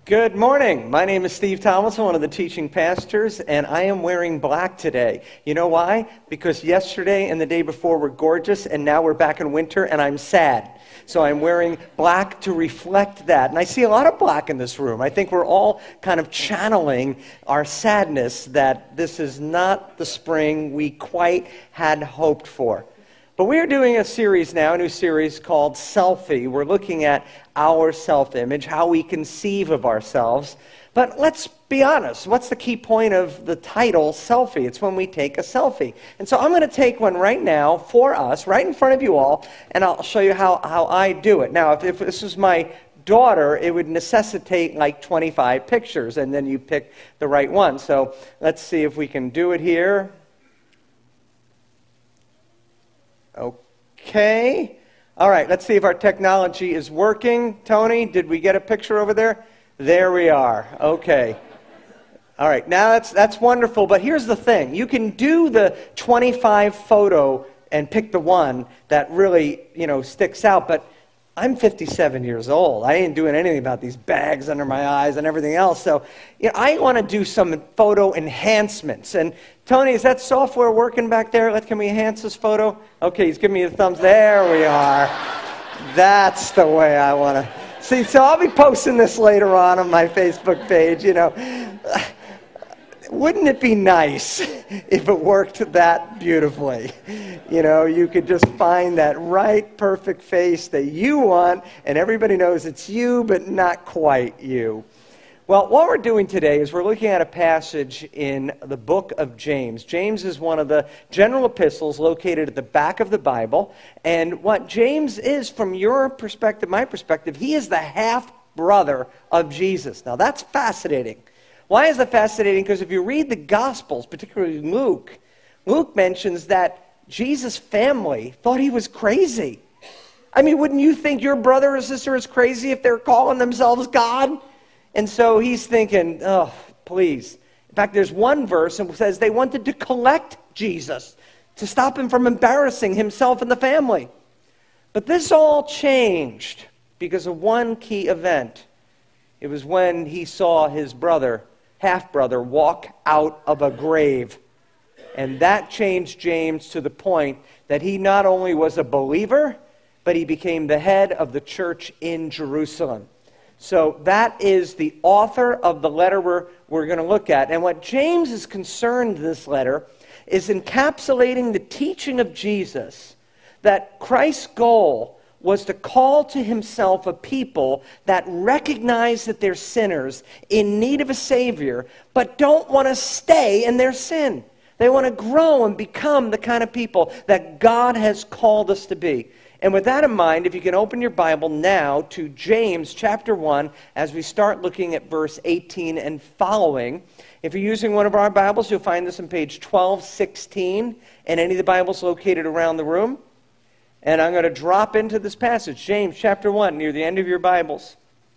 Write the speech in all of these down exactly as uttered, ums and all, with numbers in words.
Good morning. My name is Steve Tomlinson, one of the teaching pastors, and I am wearing black today. You know why? Because yesterday and the day before were gorgeous, and now we're back in winter, and I'm sad. So I'm wearing black to reflect that. And I see a lot of black in this room. I think we're all kind of channeling our sadness that this is not the spring we quite had hoped for. But we're doing a series now, a new series called Selfie. We're looking at our self-image, how we conceive of ourselves. But let's be honest, what's the key point of the title, Selfie? It's when we take a selfie. And so I'm going to take one right now for us, right in front of you all, and I'll show you how, how I do it. Now, if, if this was my daughter, it would necessitate like twenty-five pictures, and then you pick the right one. So let's see if we can do it here. Okay. All right, let's see if our technology is working. Tony, did we get a picture over there? There we are. Okay. All right, now that's that's wonderful, but here's the thing. You can do the twenty-five photo and pick the one that really, you know, sticks out, but I'm fifty-seven years old. I ain't doing anything about these bags under my eyes and everything else. So, you know, I want to do some photo enhancements. And Tony, is that software working back there? Let, can we enhance this photo? Okay, he's giving me the thumbs. There we are. That's the way I want to see. So I'll be posting this later on on my Facebook page, you know. Wouldn't it be nice if it worked that beautifully? You know, you could just find that right perfect face that you want, and everybody knows it's you, but not quite you. Well, what we're doing today is we're looking at a passage in the book of James. James is one of the general epistles located at the back of the Bible, and what James is, from your perspective, my perspective, he is the half-brother of Jesus. Now, that's fascinating. Why is that fascinating? Because if you read the Gospels, particularly Luke, Luke mentions that Jesus' family thought he was crazy. I mean, wouldn't you think your brother or sister is crazy if they're calling themselves God? And so he's thinking, oh, please. In fact, there's one verse that says they wanted to collect Jesus to stop him from embarrassing himself and the family. But this all changed because of one key event. It was when he saw his brother, half-brother, walk out of a grave. And that changed James to the point that he not only was a believer, but he became the head of the church in Jerusalem. So that is the author of the letter we're, we're going to look at. And what James is concerned in this letter is encapsulating the teaching of Jesus, that Christ's goal was to call to himself a people that recognize that they're sinners in need of a Savior, but don't want to stay in their sin. They want to grow and become the kind of people that God has called us to be. And with that in mind, if you can open your Bible now to James chapter one, as we start looking at verse eighteen and following. If you're using one of our Bibles, you'll find this on page twelve sixteen, and any of the Bibles located around the room. And I'm going to drop into this passage, James chapter one, near the end of your Bibles.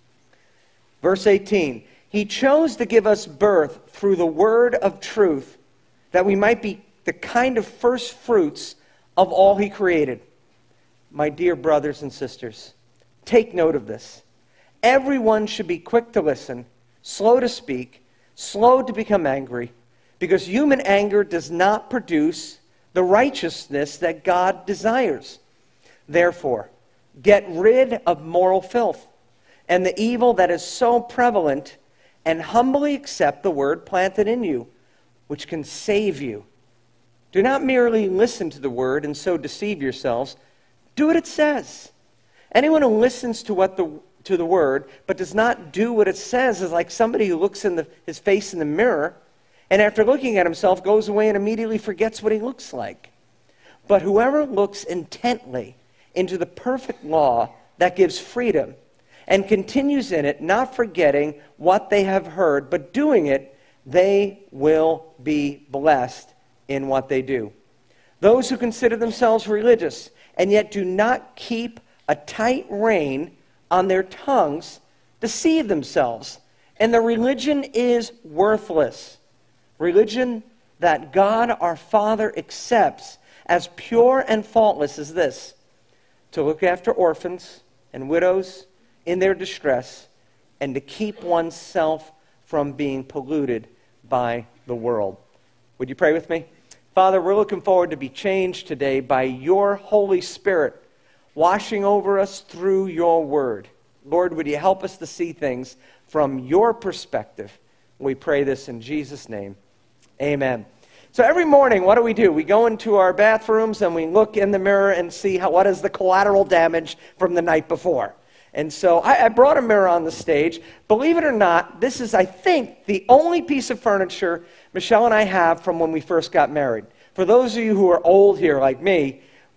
Verse eighteen, he chose to give us birth through the word of truth, that we might be the kind of first fruits of all he created. My dear brothers and sisters, take note of this. Everyone should be quick to listen, slow to speak, slow to become angry, because human anger does not produce the righteousness that God desires. Therefore, get rid of moral filth and the evil that is so prevalent, and humbly accept the word planted in you, which can save you. Do not merely listen to the word and so deceive yourselves. Do what it says. Anyone who listens to what the to the word but does not do what it says is like somebody who looks in the, his face in the mirror, and after looking at himself goes away and immediately forgets what he looks like. But whoever looks intently into the perfect law that gives freedom and continues in it, not forgetting what they have heard, but doing it, they will be blessed in what they do. Those who consider themselves religious and yet do not keep a tight rein on their tongues deceive themselves, and their religion is worthless. Religion that God our Father accepts as pure and faultless is this: to look after orphans and widows in their distress, and to keep oneself from being polluted by the world. Would you pray with me? Father, we're looking forward to be changed today by your Holy Spirit washing over us through your word. Lord, would you help us to see things from your perspective? We pray this in Jesus' name. Amen. So every morning, what do we do? We go into our bathrooms and we look in the mirror and see how, what is the collateral damage from the night before. And so I, I brought a mirror on the stage. Believe it or not, this is, I think, the only piece of furniture Michelle and I have from when we first got married. For those of you who are old here like me,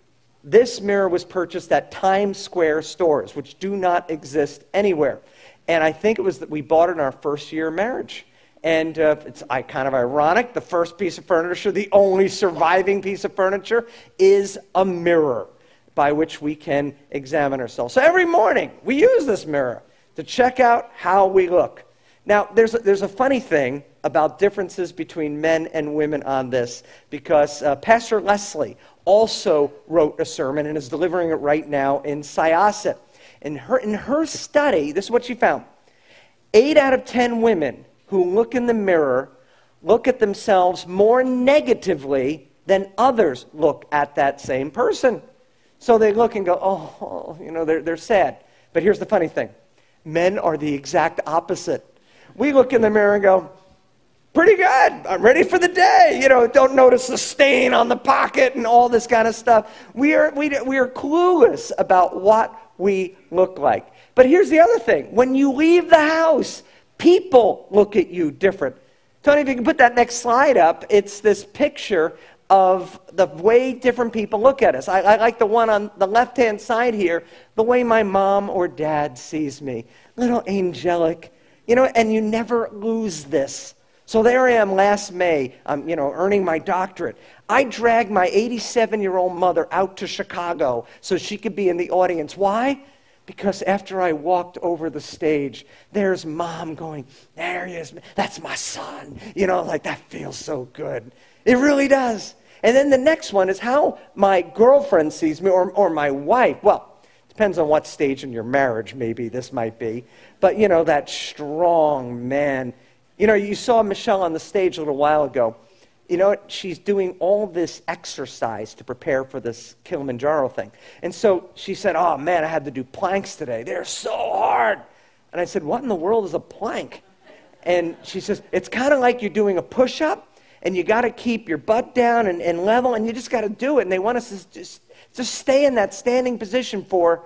this mirror was purchased at Times Square stores, which do not exist anywhere. And I think it was that we bought it in our first year of marriage. And uh, it's I, kind of ironic, the first piece of furniture, the only surviving piece of furniture, is a mirror by which we can examine ourselves. So every morning, we use this mirror to check out how we look. Now, there's a, there's a funny thing about differences between men and women on this, because uh, Pastor Leslie also wrote a sermon and is delivering it right now in Syosset. In her, in her study, this is what she found. Eight out of ten women who look in the mirror look at themselves more negatively than others look at that same person. So they look and go, oh, oh you know, they're, they're sad. But here's the funny thing. Men are the exact opposite. We look in the mirror and go, pretty good. I'm ready for the day. You know, don't notice the stain on the pocket and all this kind of stuff. We are, we, we are clueless about what we look like. But here's the other thing. When you leave the house, people look at you different. Tony, if you can put that next slide up, it's this picture of the way different people look at us. I, I like the one on the left-hand side here, the way my mom or dad sees me. Little angelic, you know, and you never lose this. So there I am last May, I'm, you know, earning my doctorate. I dragged my eighty-seven-year-old mother out to Chicago so she could be in the audience. Why? Because after I walked over the stage, there's Mom going, there he is, that's my son. You know, like that feels so good. It really does. And then the next one is how my girlfriend sees me, or, or my wife. Well, depends on what stage in your marriage maybe this might be. But, you know, that strong man. You know, you saw Michelle on the stage a little while ago. You know, she's doing all this exercise to prepare for this Kilimanjaro thing. And so she said, oh, man, I had to do planks today. They're so hard. And I said, what in the world is a plank? And she says, it's kind of like you're doing a push-up, and you got to keep your butt down and, and level, and you just got to do it. And they want us to just, just stay in that standing position for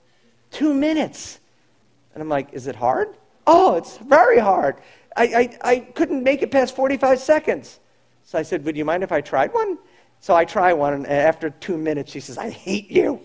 two minutes. And I'm like, is it hard? Oh, it's very hard. I, I, I couldn't make it past forty-five seconds. So I said, would you mind if I tried one? So I tried one, and after two minutes, she says, I hate you.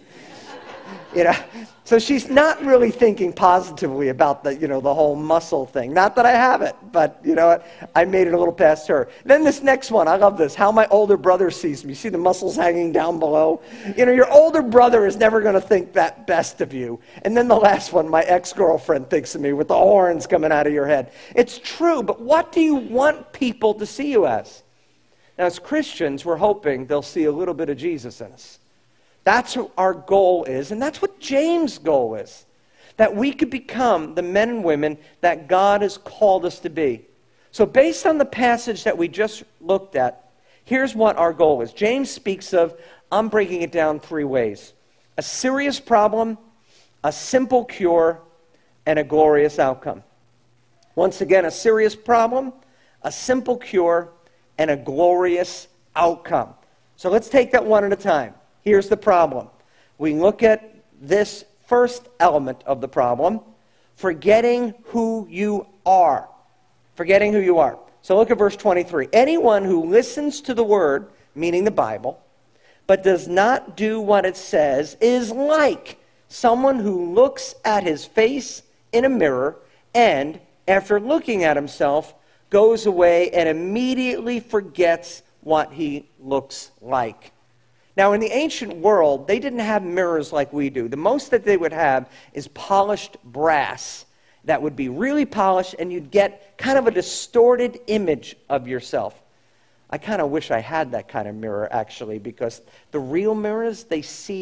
You know, so she's not really thinking positively about the, you know, the whole muscle thing. Not that I have it, but you know what? I made it a little past her. Then this next one, I love this. How my older brother sees me. See the muscles hanging down below? You know, your older brother is never going to think that best of you. And then the last one, my ex-girlfriend thinks of me with the horns coming out of your head. It's true, but what do you want people to see you as? Now, as Christians, we're hoping they'll see a little bit of Jesus in us. That's what our goal is, and that's what James' goal is, that we could become the men and women that God has called us to be. So based on the passage that we just looked at, here's what our goal is. James speaks of, I'm breaking it down three ways: a serious problem, a simple cure, and a glorious outcome. Once again, a serious problem, a simple cure, and a glorious outcome. So let's take that one at a time. Here's the problem. We look at this first element of the problem, forgetting who you are. Forgetting who you are. So look at verse twenty-three. Anyone who listens to the word, meaning the Bible, but does not do what it says, is like someone who looks at his face in a mirror and, after looking at himself, goes away and immediately forgets what he looks like. Now, in the ancient world, they didn't have mirrors like we do. The most that they would have is polished brass that would be really polished, and you'd get kind of a distorted image of yourself. I kind of wish I had that kind of mirror, actually, because the real mirrors, they see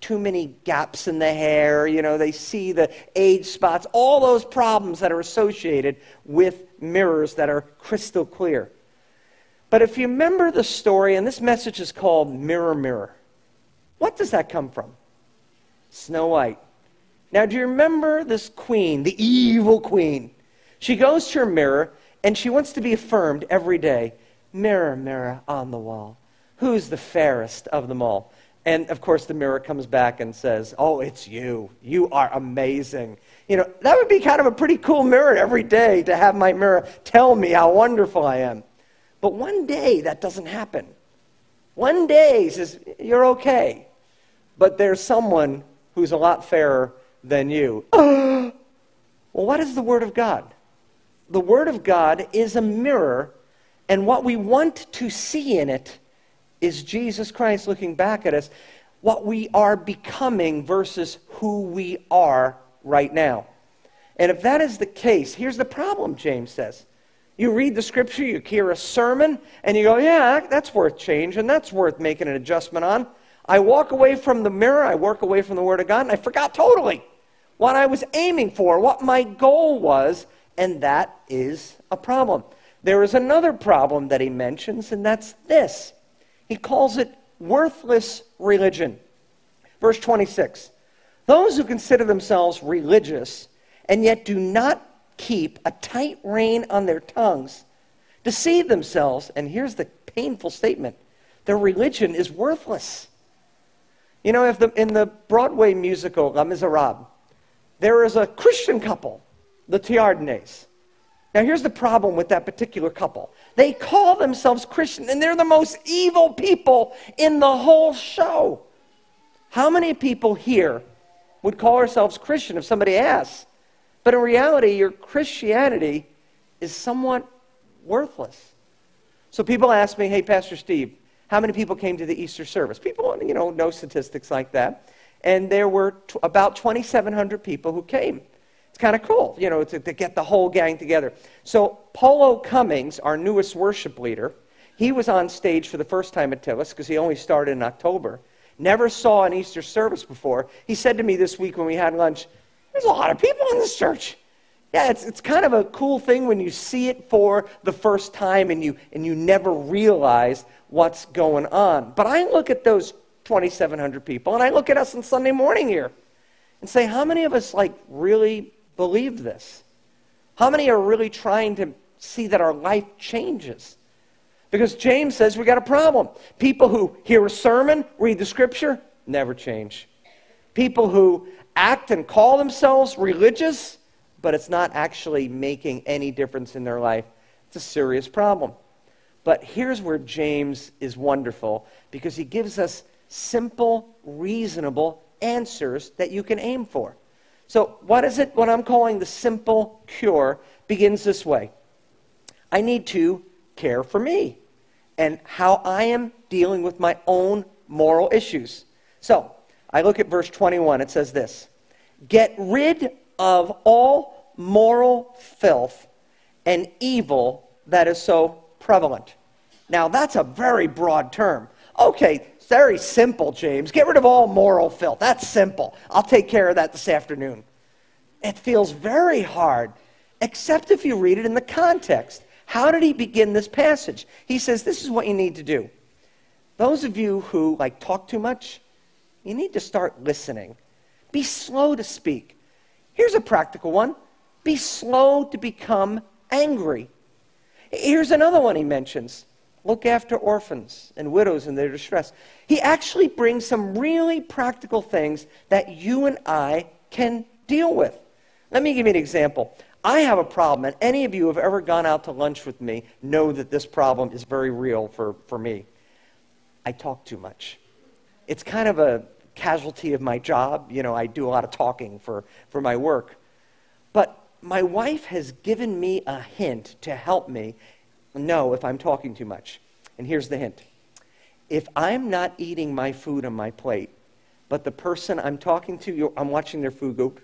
too many gaps in the hair. You know, they see the age spots, all those problems that are associated with mirrors that are crystal clear. But if you remember the story, and this message is called Mirror, Mirror. What does that come from? Snow White. Now, do you remember this queen, the evil queen? She goes to her mirror, and she wants to be affirmed every day. Mirror, mirror on the wall, who's the fairest of them all? And, of course, the mirror comes back and says, oh, it's you. You are amazing. You know, that would be kind of a pretty cool mirror every day to have my mirror tell me how wonderful I am. But one day, that doesn't happen. One day, he says, you're okay. But there's someone who's a lot fairer than you. Well, what is the Word of God? The Word of God is a mirror, and what we want to see in it is Jesus Christ looking back at us, what we are becoming versus who we are right now. And if that is the case, here's the problem, James says. You read the scripture, you hear a sermon, and you go, yeah, that's worth change, and that's worth making an adjustment on. I walk away from the mirror, I walk away from the Word of God, and I forgot totally what I was aiming for, what my goal was, and that is a problem. There is another problem that he mentions, and that's this. He calls it worthless religion. Verse twenty-six, those who consider themselves religious and yet do not keep a tight rein on their tongues deceive themselves, and here's the painful statement, their religion is worthless. You know, if the, in the Broadway musical Les Miserables, there is a Christian couple, the Théardines. Now, here's the problem with that particular couple. They call themselves Christian, and they're the most evil people in the whole show. How many people here would call ourselves Christian if somebody asks? But in reality, your Christianity is somewhat worthless. So people ask me, hey, Pastor Steve, how many people came to the Easter service? People, you know, know statistics like that. And there were t- about twenty-seven hundred people who came. It's kind of cool, you know, to, to get the whole gang together. So Polo Cummings, our newest worship leader, he was on stage for the first time at Tillis because he only started in October. Never saw an Easter service before. He said to me this week when we had lunch, there's a lot of people in this church. Yeah, it's it's kind of a cool thing when you see it for the first time and you and you never realize what's going on. But I look at those twenty-seven hundred people and I look at us on Sunday morning here and say, how many of us like really believe this? How many are really trying to see that our life changes? Because James says we got a problem. People who hear a sermon, read the scripture, never change. People who act and call themselves religious, but it's not actually making any difference in their life. It's a serious problem. But here's where James is wonderful, because he gives us simple, reasonable answers that you can aim for. So what is it, what I'm calling the simple cure, begins this way. I need to care for me and how I am dealing with my own moral issues. So I look at verse twenty-one. It says this, get rid of all moral filth and evil that is so prevalent. Now, that's a very broad term. Okay, it's very simple, James. Get rid of all moral filth. That's simple. I'll take care of that this afternoon. It feels very hard, except if you read it in the context. How did he begin this passage? He says, this is what you need to do. Those of you who, like, talk too much, you need to start listening. Be slow to speak. Here's a practical one. Be slow to become angry. Here's another one he mentions. Look after orphans and widows in their distress. He actually brings some really practical things that you and I can deal with. Let me give you an example. I have a problem, and any of you who have ever gone out to lunch with me know that this problem is very real for, for me. I talk too much. It's kind of a casualty of my job. You know, I do a lot of talking for, for my work. But my wife has given me a hint to help me know if I'm talking too much. And here's the hint. If I'm not eating my food on my plate, but the person I'm talking to, I'm watching their food go,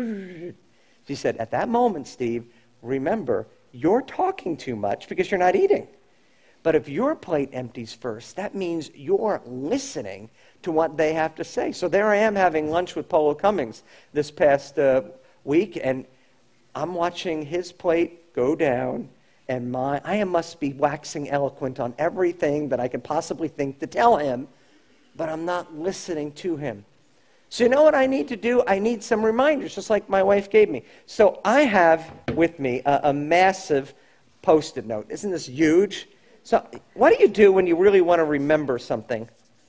she said, at that moment, Steve, remember, you're talking too much because you're not eating. But if your plate empties first, that means you're listening to what they have to say. So there I am having lunch with Polo Cummings this past uh, week, and I'm watching his plate go down, and my I must be waxing eloquent on everything that I could possibly think to tell him, but I'm not listening to him. So you know what I need to do? I need some reminders, just like my wife gave me. So I have with me a, a massive Post-it note. Isn't this huge? So what do you do when you really want to remember something?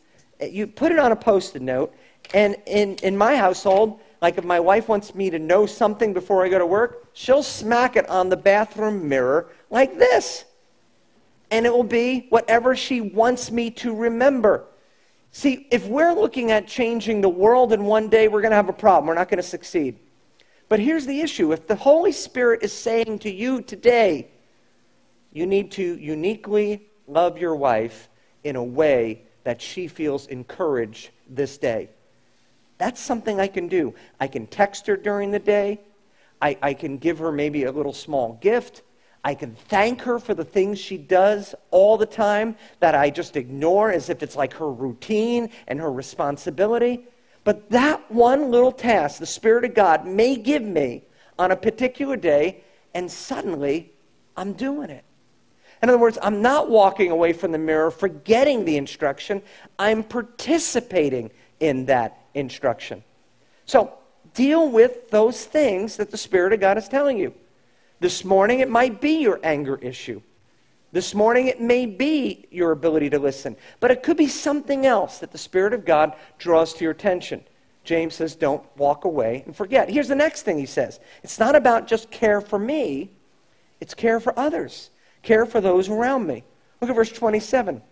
You put it on a Post-it note, and in, in my household, like if my wife wants me to know something before I go to work, she'll smack it on the bathroom mirror like this. And it will be whatever she wants me to remember. See, if we're looking at changing the world in one day, we're going to have a problem. We're not going to succeed. But here's the issue. If the Holy Spirit is saying to you today, you need to uniquely love your wife in a way that she feels encouraged this day. That's something I can do. I can text her during the day. I, I can give her maybe a little small gift. I can thank her for the things she does all the time that I just ignore as if it's like her routine and her responsibility. But that one little task, the Spirit of God may give me on a particular day, and suddenly I'm doing it. In other words, I'm not walking away from the mirror forgetting the instruction. I'm participating in that instruction. So deal with those things that the Spirit of God is telling you. This morning it might be your anger issue. This morning it may be your ability to listen. But it could be something else that the Spirit of God draws to your attention. James says, don't walk away and forget. Here's the next thing he says. It's not about just care for me. It's care for others. Care for those around me. Look at verse twenty-seven.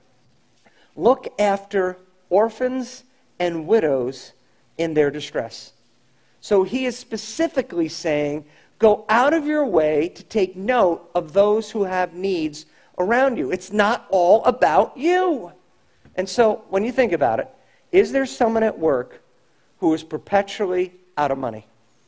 Look after orphans and widows in their distress. So he is specifically saying, go out of your way to take note of those who have needs around you. It's not all about you. And so when you think about it, is there someone at work who is perpetually out of money?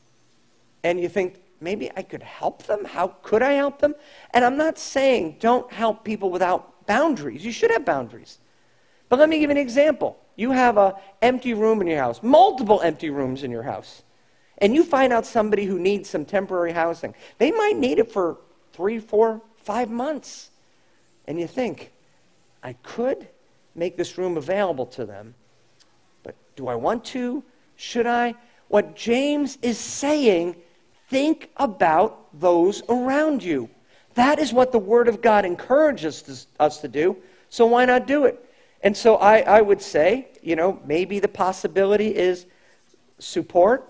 And you think, maybe I could help them? How could I help them? And I'm not saying don't help people without boundaries. You should have boundaries. But let me give you an example. You have an empty room in your house, multiple empty rooms in your house, and you find out somebody who needs some temporary housing. They might need it for three, four, five months. And you think, I could make this room available to them, but do I want to? Should I? What James is saying, think about those around you. That is what the Word of God encourages us to do, so why not do it? And so I, I would say, you know, maybe the possibility is support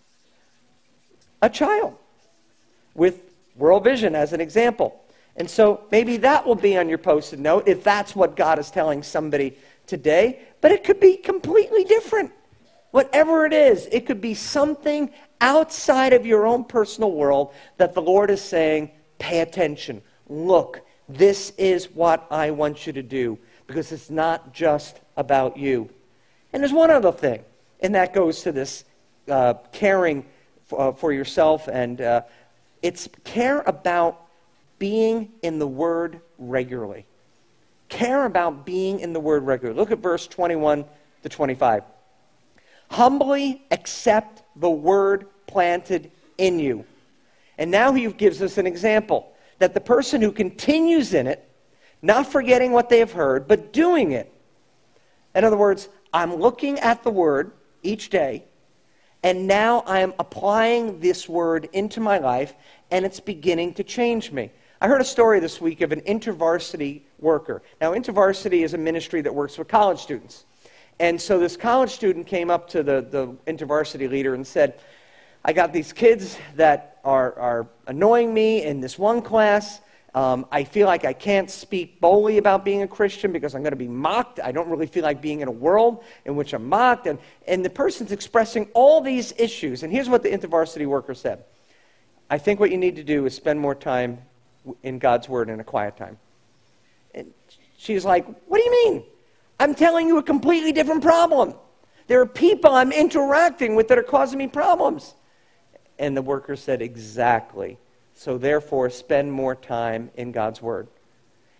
a child with World Vision as an example. And so maybe that will be on your Post-it note if that's what God is telling somebody today. But it could be completely different. Whatever it is, it could be something outside of your own personal world that the Lord is saying, pay attention. Look, this is what I want you to do, because it's not just about you. And there's one other thing, and that goes to this uh, caring for, uh, for yourself, and uh, it's care about being in the Word regularly. Care about being in the Word regularly. Look at verse twenty-one to twenty-five. Humbly accept the word planted in you. And now he gives us an example, that the person who continues in it, not forgetting what they have heard, but doing it. In other words, I'm looking at the word each day, and now I am applying this word into my life, and it's beginning to change me. I heard a story this week of an InterVarsity worker. Now, InterVarsity is a ministry that works with college students. And so this college student came up to the, the InterVarsity leader and said, I got these kids that are, are annoying me in this one class. Um, I feel like I can't speak boldly about being a Christian because I'm going to be mocked. I don't really feel like being in a world in which I'm mocked. And, and the person's expressing all these issues. And here's what the InterVarsity worker said. I think what you need to do is spend more time in God's Word in a quiet time. And she's like, what do you mean? I'm telling you a completely different problem. There are people I'm interacting with that are causing me problems. And the worker said, exactly. So therefore, spend more time in God's Word.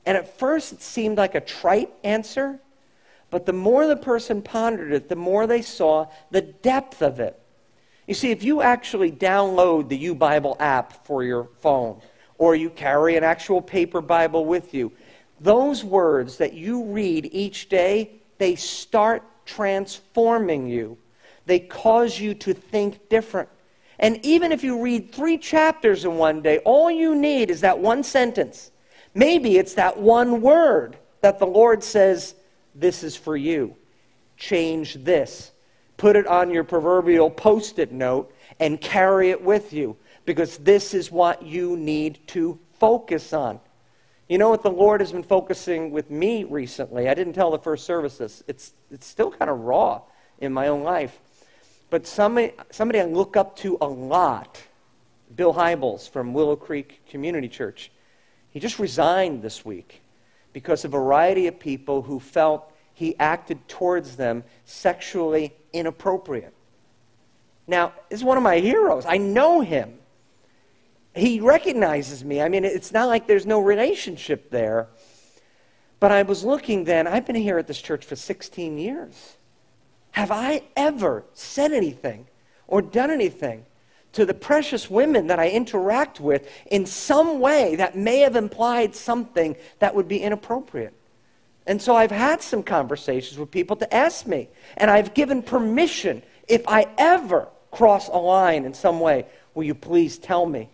And at first it seemed like a trite answer, but the more the person pondered it, the more they saw the depth of it. You see, if you actually download the YouBible app for your phone, or you carry an actual paper Bible with you, those words that you read each day, they start transforming you. They cause you to think different. And even if you read three chapters in one day, all you need is that one sentence. Maybe it's that one word that the Lord says, this is for you. Change this. Put it on your proverbial post-it note and carry it with you, because this is what you need to focus on. You know what the Lord has been focusing with me recently? I didn't tell the first service this. It's, it's still kind of raw in my own life. But somebody, somebody I look up to a lot, Bill Hybels from Willow Creek Community Church, he just resigned this week because a variety of people who felt he acted towards them sexually inappropriate. Now, this is one of my heroes. I know him. He recognizes me. I mean, it's not like there's no relationship there. But I was looking then, I've been here at this church for sixteen years. Have I ever said anything or done anything to the precious women that I interact with in some way that may have implied something that would be inappropriate? And so I've had some conversations with people to ask me, and I've given permission, if I ever cross a line in some way, will you please tell me?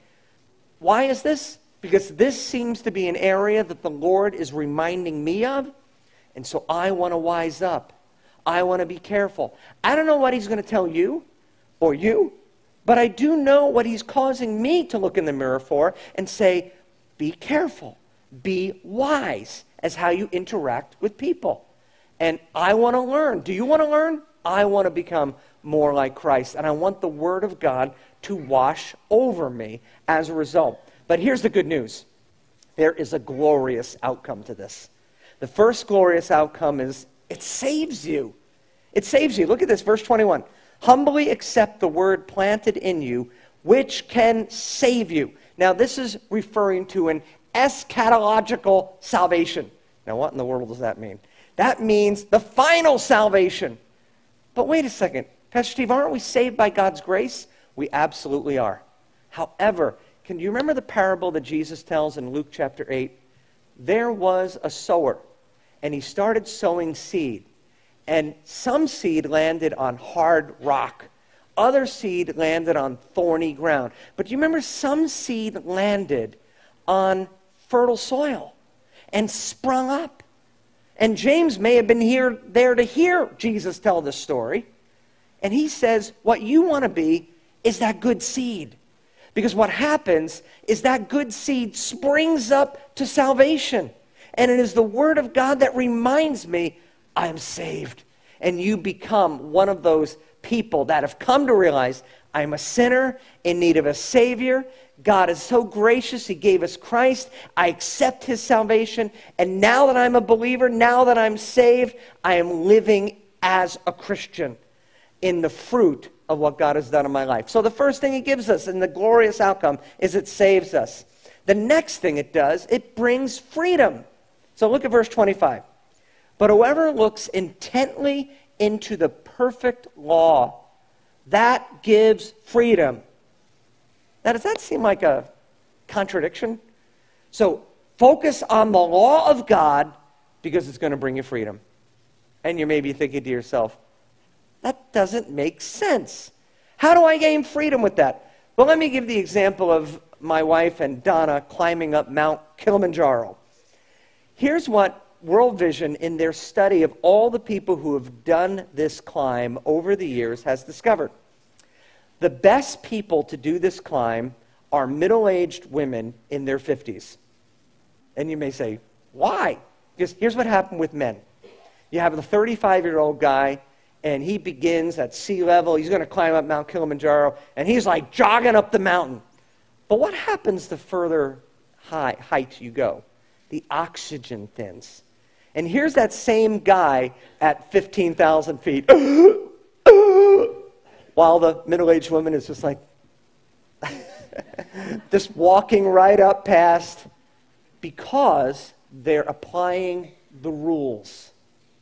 Why is this? Because this seems to be an area that the Lord is reminding me of, and so I want to wise up. I want to be careful. I don't know what he's going to tell you or you, but I do know what he's causing me to look in the mirror for and say, be careful, be wise as how you interact with people. And I want to learn. Do you want to learn? I want to become more like Christ, and I want the Word of God to wash over me as a result. But here's the good news. There is a glorious outcome to this. The first glorious outcome is it saves you. It saves you. Look at this, verse twenty-one. Humbly accept the word planted in you, which can save you. Now, this is referring to an eschatological salvation. Now, what in the world does that mean? That means the final salvation. But wait a second. Pastor Steve, aren't we saved by God's grace? We absolutely are. However, can you remember the parable that Jesus tells in Luke chapter eight? There was a sower, and he started sowing seed. And some seed landed on hard rock. Other seed landed on thorny ground. But do you remember some seed landed on fertile soil and sprung up? And James may have been here there to hear Jesus tell this story. And he says, what you want to be is that good seed. Because what happens is that good seed springs up to salvation. And it is the Word of God that reminds me, I am saved. And you become one of those people that have come to realize, I'm a sinner in need of a Savior. God is so gracious, He gave us Christ. I accept His salvation. And now that I'm a believer, now that I'm saved, I am living as a Christian in the fruit of what God has done in my life. So the first thing He gives us in the glorious outcome is it saves us. The next thing it does, it brings freedom. So look at verse twenty-five. But whoever looks intently into the perfect law, that gives freedom. Now, does that seem like a contradiction? So focus on the law of God because it's going to bring you freedom. And you may be thinking to yourself, that doesn't make sense. How do I gain freedom with that? Well, let me give the example of my wife and Donna climbing up Mount Kilimanjaro. Here's what World Vision, in their study of all the people who have done this climb over the years, has discovered. The best people to do this climb are middle-aged women in their fifties. And you may say, why? Because here's what happened with men. You have the thirty-five-year-old guy, and he begins at sea level. He's going to climb up Mount Kilimanjaro, and he's like jogging up the mountain. But what happens the further high, height you go? The oxygen thins. And here's that same guy at fifteen thousand feet, while the middle-aged woman is just like, just walking right up past, because they're applying the rules.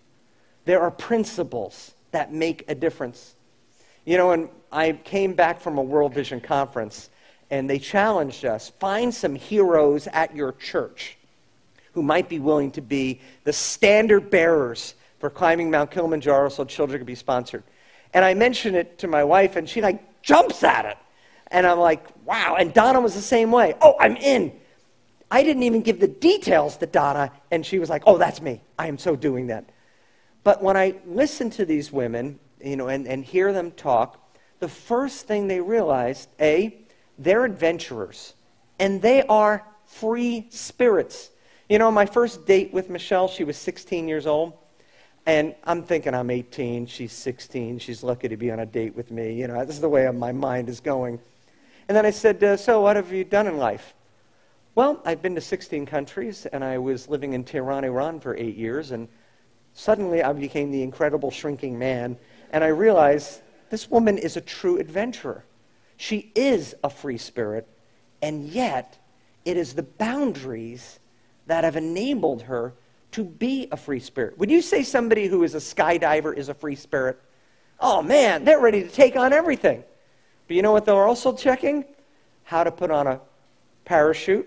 There are principles that make a difference. You know, when I came back from a World Vision conference, and they challenged us, find some heroes at your church who might be willing to be the standard bearers for climbing Mount Kilimanjaro so children can be sponsored. And I mentioned it to my wife, and she like jumps at it. And I'm like, wow. And Donna was the same way. Oh, I'm in. I didn't even give the details to Donna, and she was like, oh, that's me. I am so doing that. But when I listen to these women, you know, and, and hear them talk, the first thing they realized, A, they're adventurers, and they are free spirits. You know, my first date with Michelle, she was sixteen years old, and I'm thinking I'm eighteen, she's sixteen, she's lucky to be on a date with me. You know, this is the way my mind is going. And then I said, uh, so what have you done in life? Well, I've been to sixteen countries, and I was living in Tehran, Iran for eight years, and suddenly I became the incredible shrinking man, and I realized this woman is a true adventurer. She is a free spirit, and yet it is the boundaries that have enabled her to be a free spirit. Would you say somebody who is a skydiver is a free spirit? Oh man, they're ready to take on everything. But you know what they're also checking? How to put on a parachute,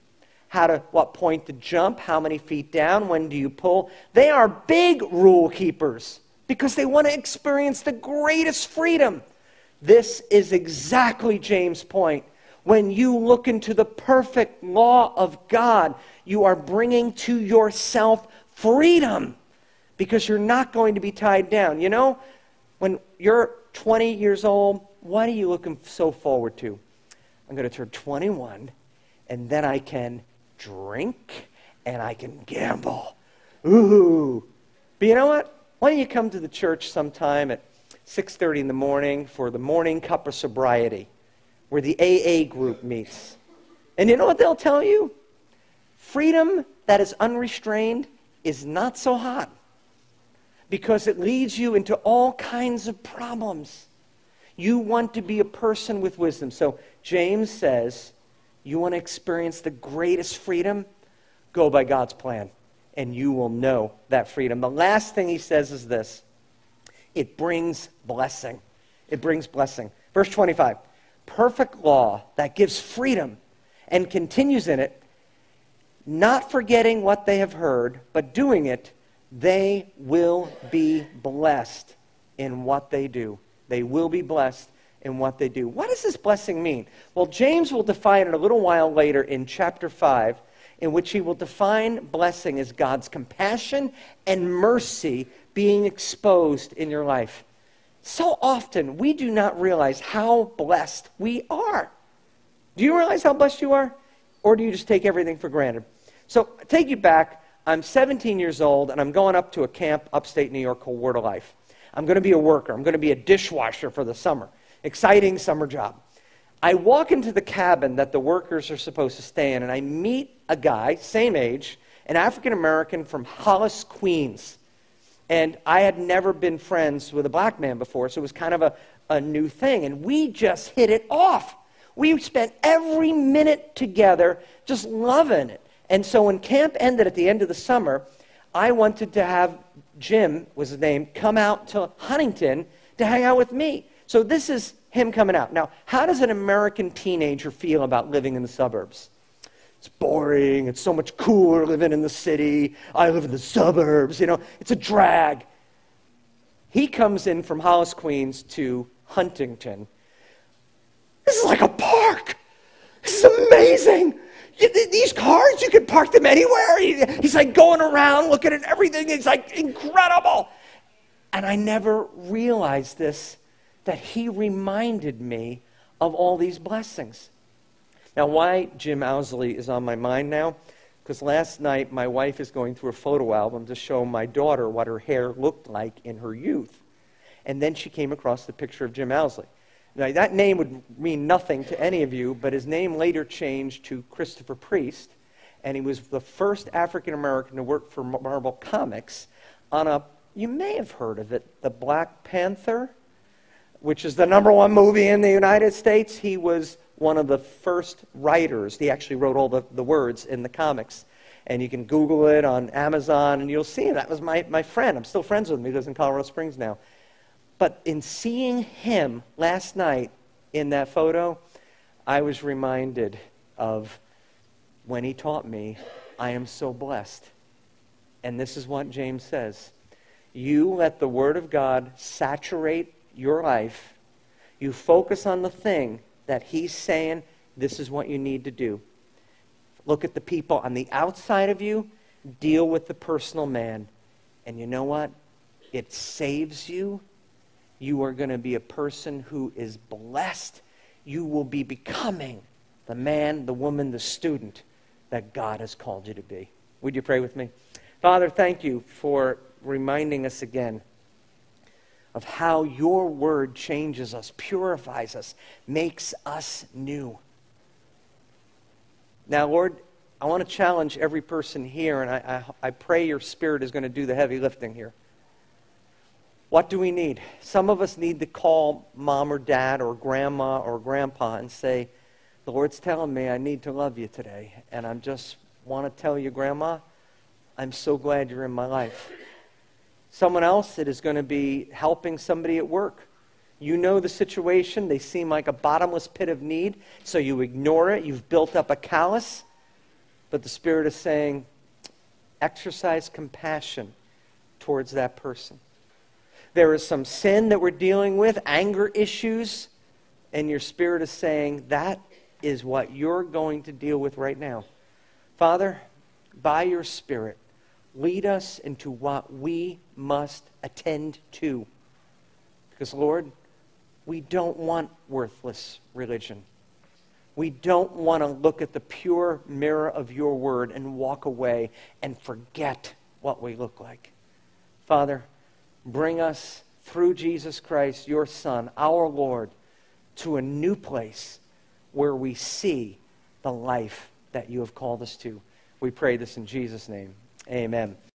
how to, what point to jump, how many feet down, when do you pull. They are big rule keepers because they want to experience the greatest freedom. This is exactly James' point. When you look into the perfect law of God, you are bringing to yourself freedom because you're not going to be tied down. You know, when you're twenty years old, what are you looking so forward to? I'm going to turn twenty-one, and then I can drink, and I can gamble. Ooh. But you know what? Why don't you come to the church sometime at six thirty in the morning for the morning cup of sobriety, where the A A group meets. And you know what they'll tell you? Freedom that is unrestrained is not so hot because it leads you into all kinds of problems. You want to be a person with wisdom. So James says, you want to experience the greatest freedom? Go by God's plan, and you will know that freedom. The last thing he says is this. It brings blessing. It brings blessing. Verse twenty-five, perfect law that gives freedom and continues in it, not forgetting what they have heard, but doing it, they will be blessed in what they do. They will be blessed in what they do. What does this blessing mean? Well, James will define it a little while later in chapter five, in which he will define blessing as God's compassion and mercy being exposed in your life. So often, we do not realize how blessed we are. Do you realize how blessed you are? Or do you just take everything for granted? So, I take you back. I'm seventeen years old, and I'm going up to a camp upstate New York called Word of Life. I'm going to be a worker. I'm going to be a dishwasher for the summer. Exciting summer job. I walk into the cabin that the workers are supposed to stay in, and I meet a guy, same age, an African-American from Hollis, Queens. And I had never been friends with a black man before, so it was kind of a, a new thing. And we just hit it off. We spent every minute together just loving it. And so when camp ended at the end of the summer, I wanted to have Jim, was his name, come out to Huntington to hang out with me. So this is him coming out. Now, how does an American teenager feel about living in the suburbs? It's boring. It's so much cooler living in the city. I live in the suburbs. You know, it's a drag. He comes in from Hollis, Queens to Huntington. This is like a park. This is amazing. These cars, you can park them anywhere. He's like going around looking at everything. It's like incredible. And I never realized this, that he reminded me of all these blessings. Now, why Jim Owsley is on my mind now? Because last night my wife is going through a photo album to show my daughter what her hair looked like in her youth. And then she came across the picture of Jim Owsley. Now, that name would mean nothing to any of you, but his name later changed to Christopher Priest, and he was the first African-American to work for Marvel Comics on a, you may have heard of it, the Black Panther, which is the number one movie in the United States. He was one of the first writers. He actually wrote all the, the words in the comics. And you can Google it on Amazon, and you'll see that was my, my friend. I'm still friends with him. He lives in Colorado Springs now. But in seeing him last night in that photo, I was reminded of when he taught me, I am so blessed. And this is what James says. You let the Word of God saturate your life. You focus on the thing that he's saying, this is what you need to do. Look at the people on the outside of you. Deal with the personal man. And you know what? It saves you. You are going to be a person who is blessed. You will be becoming the man, the woman, the student that God has called you to be. Would you pray with me? Father, thank you for reminding us again of how your word changes us, purifies us, makes us new. Now, Lord, I want to challenge every person here, and I, I, I pray your Spirit is going to do the heavy lifting here. What do we need? Some of us need to call mom or dad or grandma or grandpa and say, the Lord's telling me I need to love you today, and I just want to tell you, Grandma, I'm so glad you're in my life. Someone else, it is going to be helping somebody at work. You know the situation. They seem like a bottomless pit of need, so you ignore it. You've built up a callus. But the Spirit is saying, exercise compassion towards that person. There is some sin that we're dealing with, anger issues, and your Spirit is saying, that is what you're going to deal with right now. Father, by your Spirit, lead us into what we must attend to. Because, Lord, we don't want worthless religion. We don't want to look at the pure mirror of your word and walk away and forget what we look like. Father, bring us through Jesus Christ, your Son, our Lord, to a new place where we see the life that you have called us to. We pray this in Jesus' name. Amen.